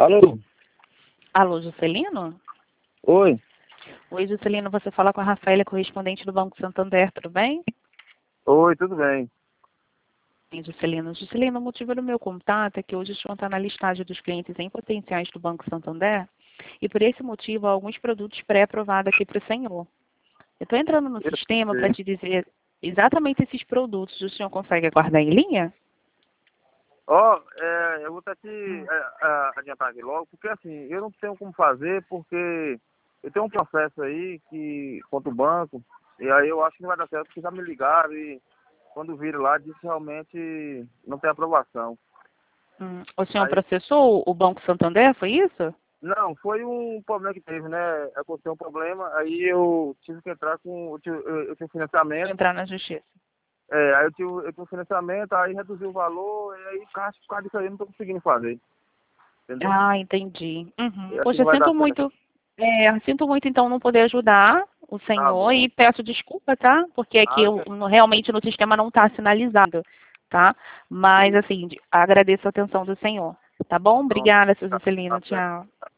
Alô? Alô, Juscelino? Oi? Oi, Juscelino, você fala com a Rafaela, correspondente do Banco Santander, tudo bem? Oi, tudo bem? Sim, Juscelino. Juscelino, o motivo do meu contato é que hoje estou na listagem dos clientes em potenciais do Banco Santander e por esse motivo há alguns produtos pré-aprovados aqui para o senhor. Eu estou entrando no sistema para te dizer exatamente esses produtos. O senhor consegue aguardar em linha? Eu vou até te adiantar aqui logo, porque assim, eu não tenho como fazer, porque eu tenho um processo aí que contra o banco, e aí eu acho que não vai dar certo, porque já me ligaram e quando viram lá, disse que realmente não tem aprovação. O senhor Aí, processou o Banco Santander, foi isso? não, foi um problema que teve, né? Aconteceu um problema, aí eu tive que entrar com, eu tive financiamento. Entrar na justiça. Aí eu tive um financiamento, aí reduziu o valor, e aí por causa disso aí eu não tô conseguindo fazer, entendeu? Ah, entendi. Eu acho que Poxa, não vai dar certo. sinto muito então não poder ajudar o Tá senhor bom. e peço desculpa, tá? Porque aqui Nada. realmente no sistema não está sinalizado, tá? Mas assim, agradeço a atenção do senhor. Tá bom? Pronto. Obrigada, seu Tá Juscelino. certo. Tchau.